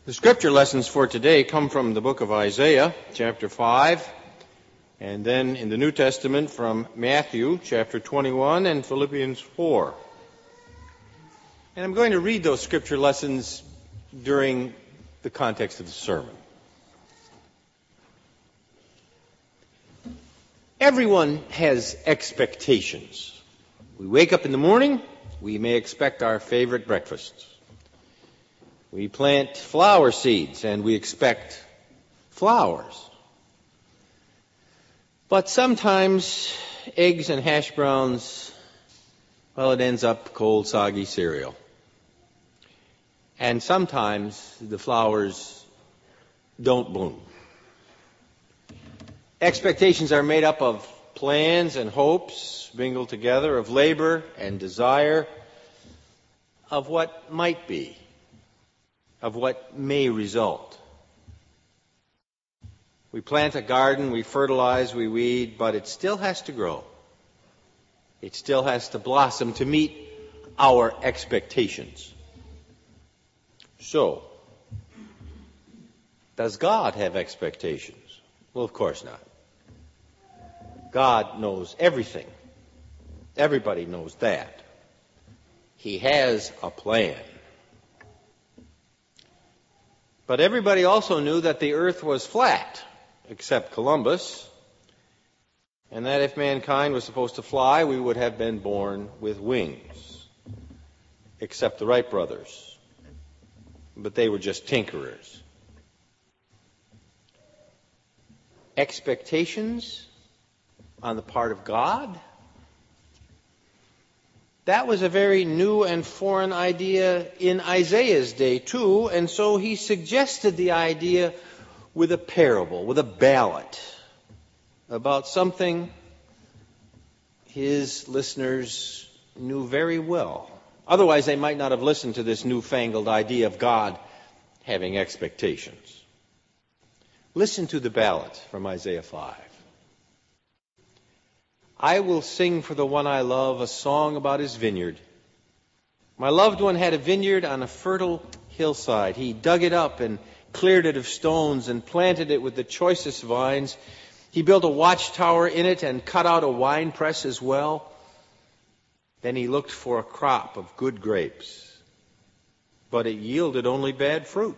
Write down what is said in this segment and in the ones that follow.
The scripture lessons for today come from the book of Isaiah, chapter 5, and then in the New Testament from Matthew, chapter 21, and Philippians 4. And I'm going to read those scripture lessons during the context of the sermon. Everyone has expectations. We wake up in the morning, we may expect our favorite breakfasts. We plant flower seeds and we expect flowers. But sometimes eggs and hash browns, well, it ends up cold, soggy cereal. And sometimes the flowers don't bloom. Expectations are made up of plans and hopes mingled together, of labor and desire, of what might be, of what may result. We plant a garden, we fertilize, we weed, but it still has to grow. It still has to blossom to meet our expectations. So, does God have expectations? Well, of course not. God knows everything. Everybody knows that. He has a plan. But everybody also knew that the earth was flat, except Columbus, and that if mankind was supposed to fly, we would have been born with wings, except the Wright brothers. But they were just tinkerers. Expectations on the part of God? That was a very new and foreign idea in Isaiah's day, too, and so he suggested the idea with a parable, with a ballad, about something his listeners knew very well. Otherwise, they might not have listened to this newfangled idea of God having expectations. Listen to the ballad from Isaiah 5. I will sing for the one I love a song about his vineyard. My loved one had a vineyard on a fertile hillside. He dug it up and cleared it of stones and planted it with the choicest vines. He built a watchtower in it and cut out a wine press as well. Then he looked for a crop of good grapes, but it yielded only bad fruit.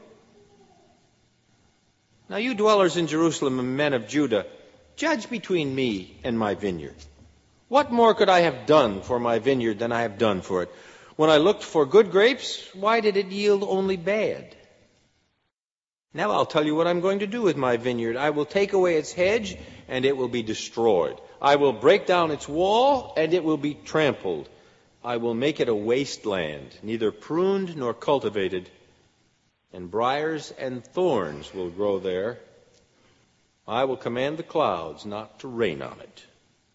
Now you dwellers in Jerusalem and men of Judah, judge between me and my vineyard. What more could I have done for my vineyard than I have done for it? When I looked for good grapes, why did it yield only bad? Now I'll tell you what I'm going to do with my vineyard. I will take away its hedge, and it will be destroyed. I will break down its wall, and it will be trampled. I will make it a wasteland, neither pruned nor cultivated, and briars and thorns will grow there. I will command the clouds not to rain on it.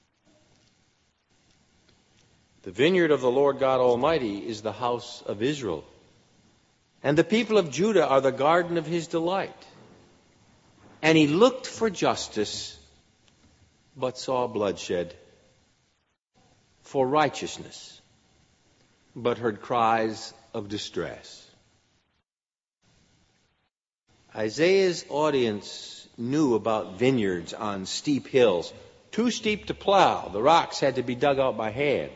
The vineyard of the Lord God Almighty is the house of Israel, and the people of Judah are the garden of his delight. And he looked for justice, but saw bloodshed, for righteousness, but heard cries of distress. Isaiah's audience knew about vineyards on steep hills, too steep to plow. The rocks had to be dug out by hand.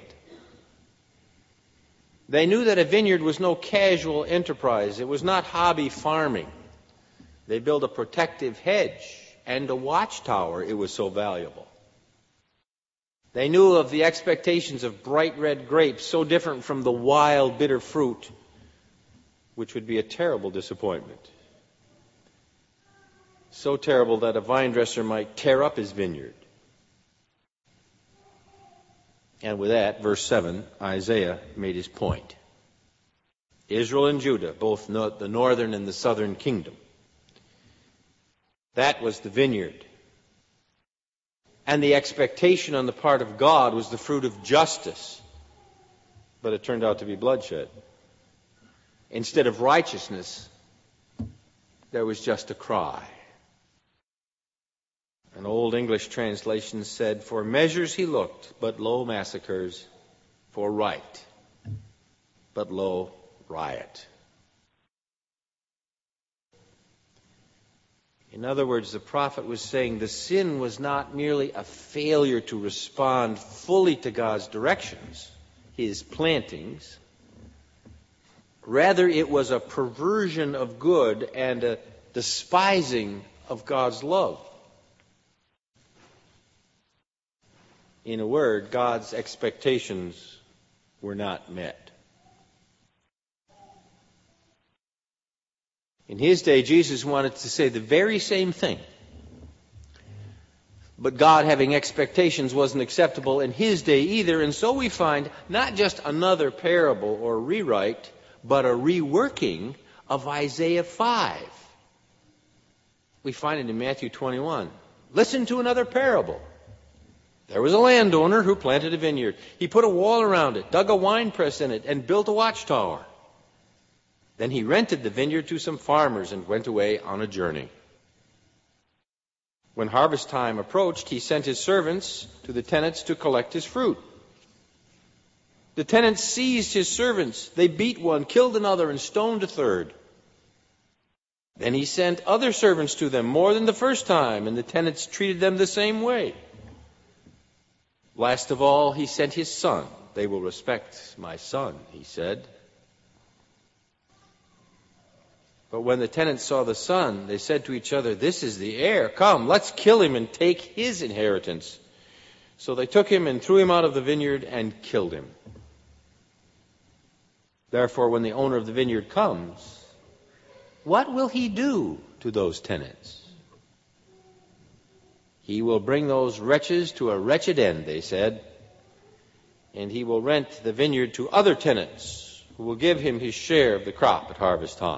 They knew that a vineyard was no casual enterprise. It was not hobby farming. They built a protective hedge and a watchtower. It was so valuable. They knew of the expectations of bright red grapes, so different from the wild, bitter fruit, which would be a terrible disappointment. So terrible that a vine dresser might tear up his vineyard. And with that, verse 7, Isaiah made his point. Israel and Judah, both the northern and the southern kingdom. That was the vineyard. And the expectation on the part of God was the fruit of justice. But it turned out to be bloodshed. Instead of righteousness, there was just a cry. An old English translation said, for measures he looked, but lo, massacres. For right, but lo, riot. In other words, the prophet was saying the sin was not merely a failure to respond fully to God's directions, his plantings. Rather, it was a perversion of good and a despising of God's love. In a word, God's expectations were not met. In his day, Jesus wanted to say the very same thing. But God having expectations wasn't acceptable in his day either, and so we find not just another parable or rewrite, but a reworking of Isaiah 5. We find it in Matthew 21. Listen to another parable. There was a landowner who planted a vineyard. He put a wall around it, dug a winepress in it, and built a watchtower. Then he rented the vineyard to some farmers and went away on a journey. When harvest time approached, he sent his servants to the tenants to collect his fruit. The tenants seized his servants. They beat one, killed another, and stoned a third. Then he sent other servants to them, more than the first time, and the tenants treated them the same way. Last of all, he sent his son. They will respect my son, he said. But when the tenants saw the son, they said to each other, "This is the heir. Come, let's kill him and take his inheritance." So they took him and threw him out of the vineyard and killed him. Therefore, when the owner of the vineyard comes, what will he do to those tenants? He will bring those wretches to a wretched end, they said, and he will rent the vineyard to other tenants who will give him his share of the crop at harvest time.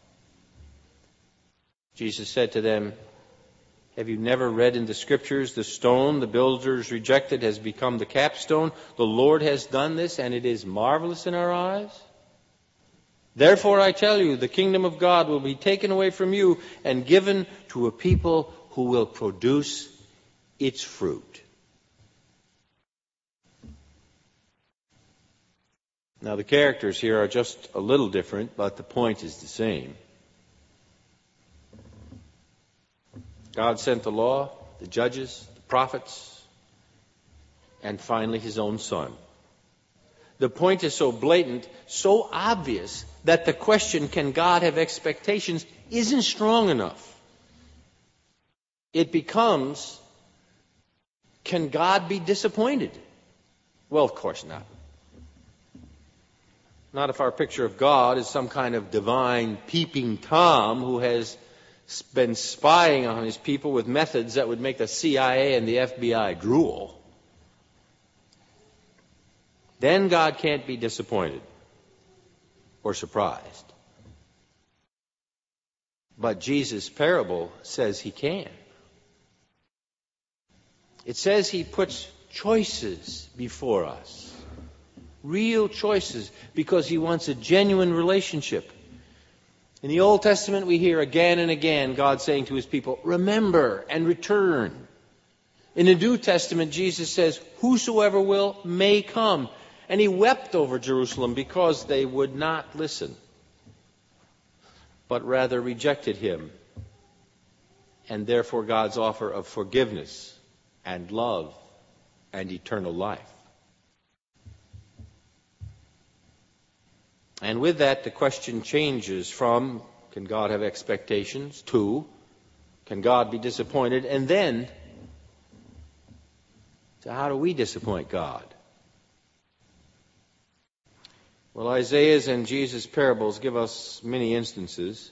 Jesus said to them, "Have you never read in the Scriptures, the stone the builders rejected has become the capstone? The Lord has done this, and it is marvelous in our eyes. Therefore I tell you, the kingdom of God will be taken away from you and given to a people who will produce its fruit." Now the characters here are just a little different, but the point is the same. God sent the law, the judges, the prophets, and finally his own son. The point is so blatant, so obvious, that the question, can God have expectations, isn't strong enough. It becomes, can God be disappointed? Well, of course not. Not if our picture of God is some kind of divine peeping Tom who has been spying on his people with methods that would make the CIA and the FBI drool. Then God can't be disappointed or surprised. But Jesus' parable says he can. It says he puts choices before us. Real choices, because he wants a genuine relationship. In the Old Testament, we hear again and again God saying to his people, "Remember and return." In the New Testament, Jesus says, "Whosoever will may come." And he wept over Jerusalem because they would not listen, but rather rejected him. And therefore God's offer of forgiveness and love and eternal life. And with that, the question changes from, can God have expectations, to, can God be disappointed, and then, to how do we disappoint God? Well, Isaiah's and Jesus' parables give us many instances.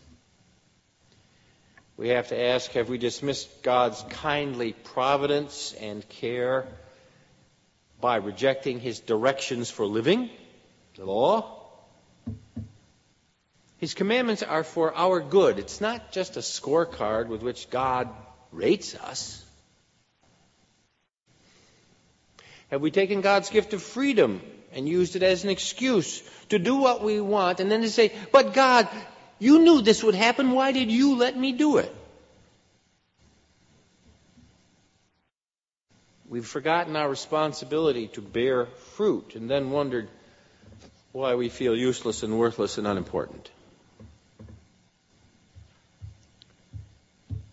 We have to ask, have we dismissed God's kindly providence and care by rejecting his directions for living, the law? His commandments are for our good. It's not just a scorecard with which God rates us. Have we taken God's gift of freedom and used it as an excuse to do what we want and then to say, "But God, you knew this would happen. Why did you let me do it?" We've forgotten our responsibility to bear fruit and then wondered why we feel useless and worthless and unimportant.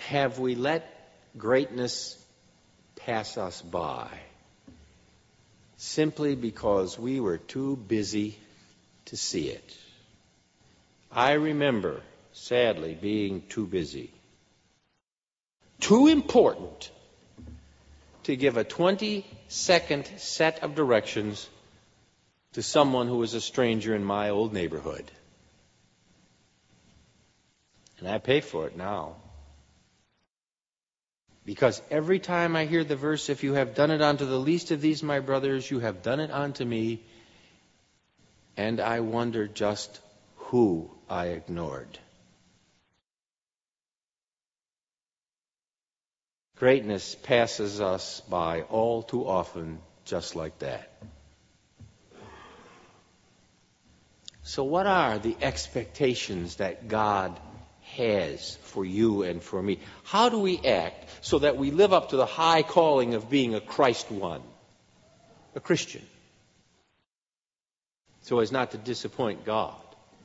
Have we let greatness pass us by simply because we were too busy to see it? I remember, sadly, being too busy, too important to give a 20-second set of directions to someone who was a stranger in my old neighborhood. And I pay for it now. Because every time I hear the verse, if you have done it unto the least of these, my brothers, you have done it unto me, and I wonder just who I ignored. Greatness passes us by all too often just like that. So what are the expectations that God has for you and for me? How do we act so that we live up to the high calling of being a Christ one, a Christian, so as not to disappoint God?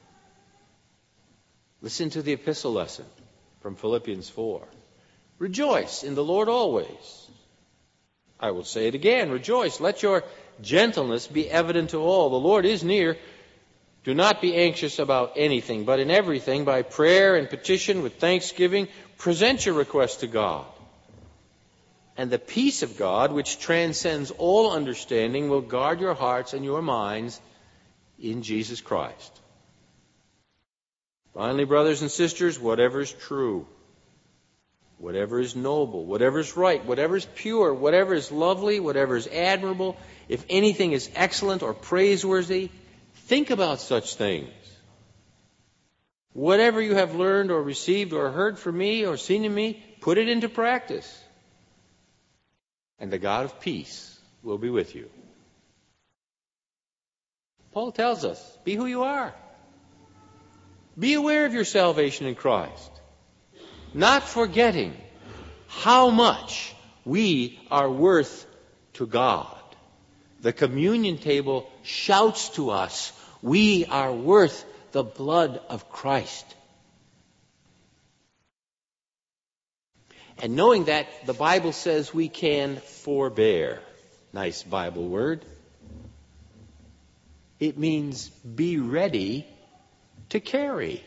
Listen to the epistle lesson from Philippians 4. Rejoice in the Lord always. I will say it again, rejoice. Let your gentleness be evident to all. The Lord is near. Do not be anxious about anything, but in everything, by prayer and petition with thanksgiving, present your requests to God. And the peace of God, which transcends all understanding, will guard your hearts and your minds in Jesus Christ. Finally, brothers and sisters, whatever is true, whatever is noble, whatever is right, whatever is pure, whatever is lovely, whatever is admirable, if anything is excellent or praiseworthy, think about such things. Whatever you have learned or received or heard from me or seen in me, put it into practice. And the God of peace will be with you. Paul tells us, be who you are. Be aware of your salvation in Christ, not forgetting how much we are worth to God. The communion table shouts to us, we are worth the blood of Christ. And knowing that, the Bible says we can forbear. Nice Bible word. It means be ready to carry.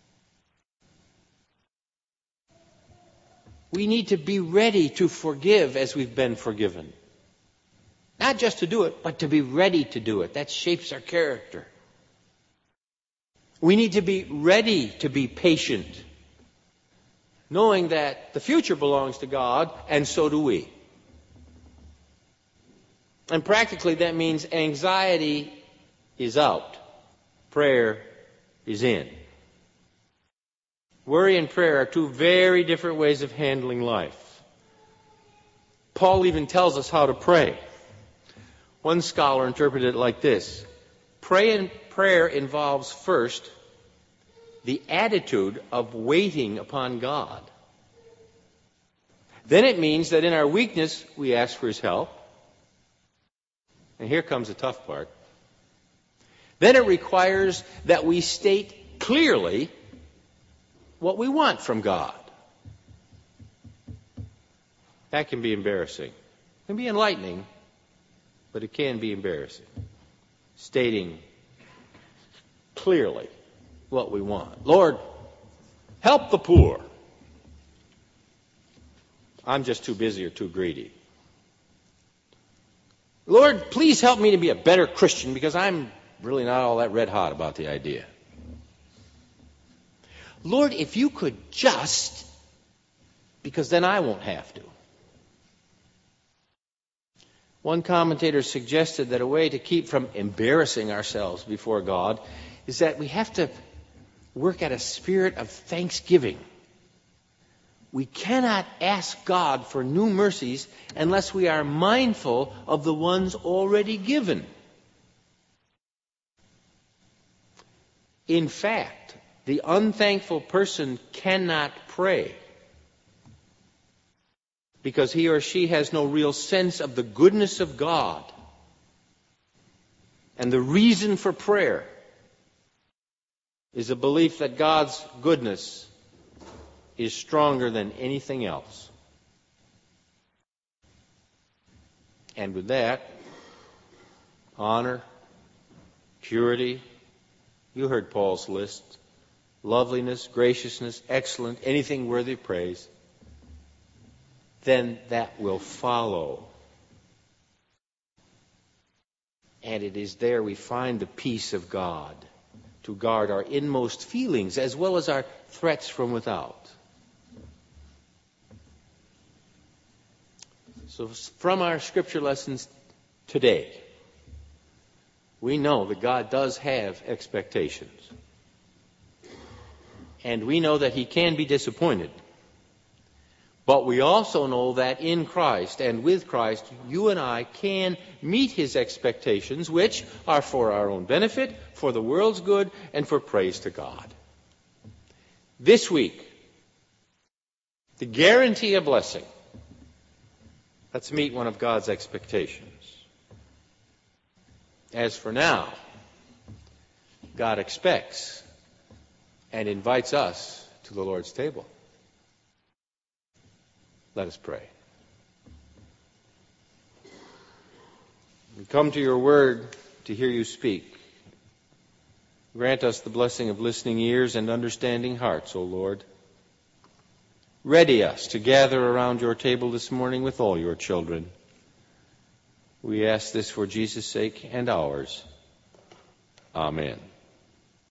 We need to be ready to forgive as we've been forgiven. Not just to do it, but to be ready to do it. That shapes our character. We need to be ready to be patient, knowing that the future belongs to God, and so do we. And practically that means anxiety is out. Prayer is in. Worry and prayer are two very different ways of handling life. Paul even tells us how to pray. One scholar interpreted it like this. Prayer involves first the attitude of waiting upon God. Then it means that in our weakness we ask for His help. And here comes the tough part. Then it requires that we state clearly what we want from God. That can be embarrassing. It can be enlightening, but it can be embarrassing. Stating clearly what we want. Lord, help the poor. I'm just too busy or too greedy. Lord, please help me to be a better Christian because I'm really not all that red hot about the idea. Lord, if you could just, because then I won't have to. One commentator suggested that a way to keep from embarrassing ourselves before God is that we have to work at a spirit of thanksgiving. We cannot ask God for new mercies unless we are mindful of the ones already given. In fact, the unthankful person cannot pray because he or she has no real sense of the goodness of God. And the reason for prayer is a belief that God's goodness is stronger than anything else. And with that, honor, purity, you heard Paul's list, loveliness, graciousness, excellent, anything worthy of praise, then that will follow. And it is there we find the peace of God to guard our inmost feelings as well as our threats from without. So from our scripture lessons today, we know that God does have expectations. And we know that He can be disappointed. But we also know that in Christ and with Christ, you and I can meet His expectations, which are for our own benefit, for the world's good, and for praise to God. This week, to guarantee a blessing, let's meet one of God's expectations. As for now, God expects and invites us to the Lord's table. Let us pray. We come to your word to hear you speak. Grant us the blessing of listening ears and understanding hearts, O Lord. Ready us to gather around your table this morning with all your children. We ask this for Jesus' sake and ours. Amen.